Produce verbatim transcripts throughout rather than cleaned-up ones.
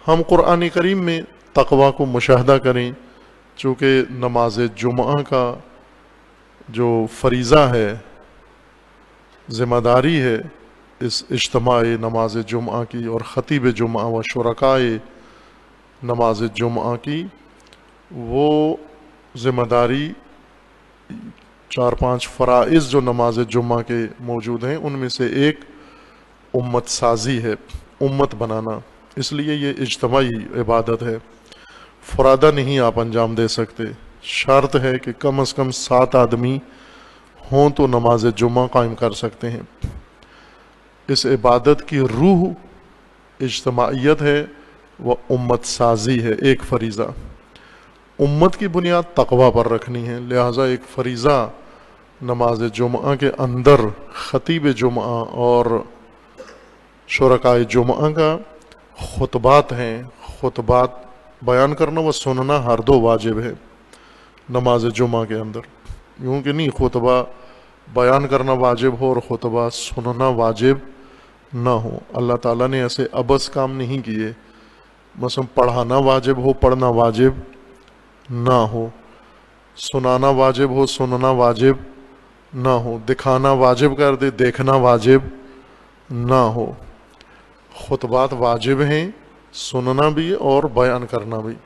ہم قرآن کریم میں تقوی کو مشاہدہ کریں، چونکہ نماز جمعہ کا جو فریضہ ہے، ذمہ داری ہے اس اجتماع نماز جمعہ کی اور خطیب جمعہ و شرکائے نماز جمعہ کی، وہ ذمہ داری چار پانچ فرائض جو نماز جمعہ کے موجود ہیں ان میں سے ایک امت سازی ہے، امت بنانا۔ اس لیے یہ اجتماعی عبادت ہے، فرادہ نہیں آپ انجام دے سکتے، شرط ہے کہ کم از کم سات آدمی ہوں تو نماز جمعہ قائم کر سکتے ہیں۔ اس عبادت کی روح اجتماعیت ہے، وہ امت سازی ہے، ایک فریضہ۔ امت کی بنیاد تقوی پر رکھنی ہے، لہٰذا ایک فریضہ نماز جمعہ کے اندر خطیب جمعہ اور شرکائے جمعہ کا خطبات ہیں، خطبات بیان کرنا و سننا ہر دو واجب ہے نماز جمعہ کے اندر، یوں کہ نہیں خطبہ بیان کرنا واجب ہو اور خطبہ سننا واجب نہ ہو۔ اللہ تعالیٰ نے ایسے عبث کام نہیں کیے، مثلا پڑھانا واجب ہو، پڑھنا واجب نہ ہو، سنانا واجب ہو، سننا واجب نہ ہو، دکھانا واجب کر دے، دیکھنا واجب نہ ہو۔ خطبات واجب ہیں، سننا بھی اور بیان کرنا بھی۔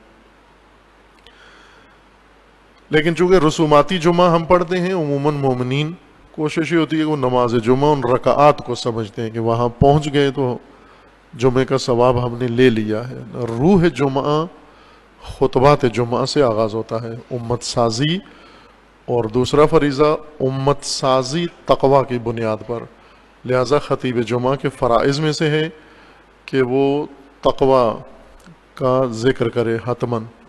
لیکن چونکہ رسوماتی جمعہ ہم پڑھتے ہیں، عموماً مومنین کوشش یہ ہوتی ہے کہ وہ نماز جمعہ ان رکعات کو سمجھتے ہیں کہ وہاں پہنچ گئے تو جمعے کا ثواب ہم نے لے لیا ہے۔ روح جمعہ خطبات جمعہ سے آغاز ہوتا ہے، امت سازی، اور دوسرا فریضہ امت سازی تقوی کی بنیاد پر۔ لہذا خطیب جمعہ کے فرائض میں سے ہے کہ وہ تقوی کا ذکر کرے حتماً۔